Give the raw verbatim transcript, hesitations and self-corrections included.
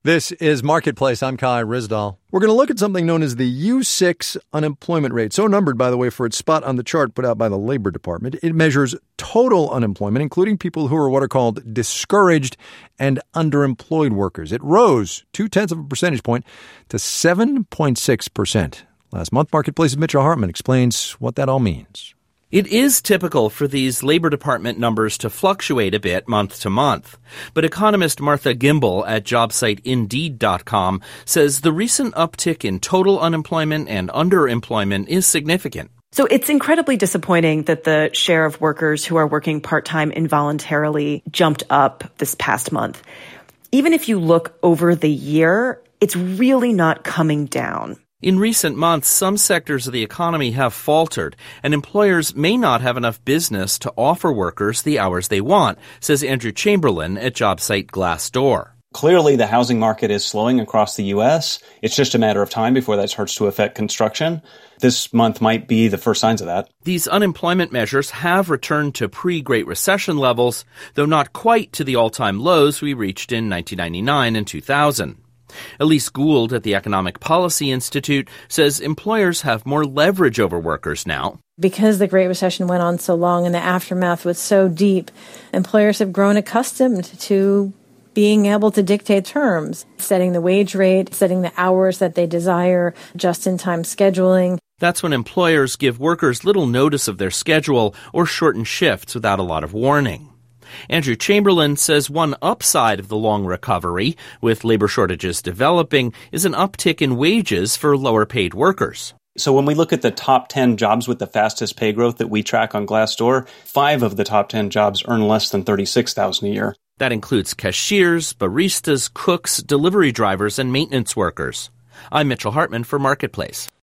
This is Marketplace. I'm Kai Ryssdal. We're going to look at something known as the U six unemployment rate. So numbered, by the way, for its spot on the chart put out by the Labor Department. It measures total unemployment, including people who are what are called discouraged and underemployed workers. It rose two-tenths of a percentage point to seven point six percent. Last month, Marketplace's Mitchell Hartman explains what that all means. It is typical for these Labor Department numbers to fluctuate a bit month to month. But economist Martha Gimbel at job site Indeed dot com says the recent uptick in total unemployment and underemployment is significant. So it's incredibly disappointing that the share of workers who are working part-time involuntarily jumped up this past month. Even if you look over the year, it's really not coming down. In recent months, some sectors of the economy have faltered, and employers may not have enough business to offer workers the hours they want, says Andrew Chamberlain at job site Glassdoor. Clearly, the housing market is slowing across the U S. It's just a matter of time before that starts to affect construction. This month might be the first signs of that. These unemployment measures have returned to pre-Great Recession levels, though not quite to the all-time lows we reached in nineteen ninety-nine and two thousand. Elise Gould at the Economic Policy Institute says employers have more leverage over workers now. Because the Great Recession went on so long and the aftermath was so deep, employers have grown accustomed to being able to dictate terms, setting the wage rate, setting the hours that they desire, just-in-time scheduling. That's when employers give workers little notice of their schedule or shorten shifts without a lot of warning. Andrew Chamberlain says one upside of the long recovery, with labor shortages developing, is an uptick in wages for lower-paid workers. So when we look at the top ten jobs with the fastest pay growth that we track on Glassdoor, five of the top ten jobs earn less than thirty-six thousand dollars a year. That includes cashiers, baristas, cooks, delivery drivers, and maintenance workers. I'm Mitchell Hartman for Marketplace.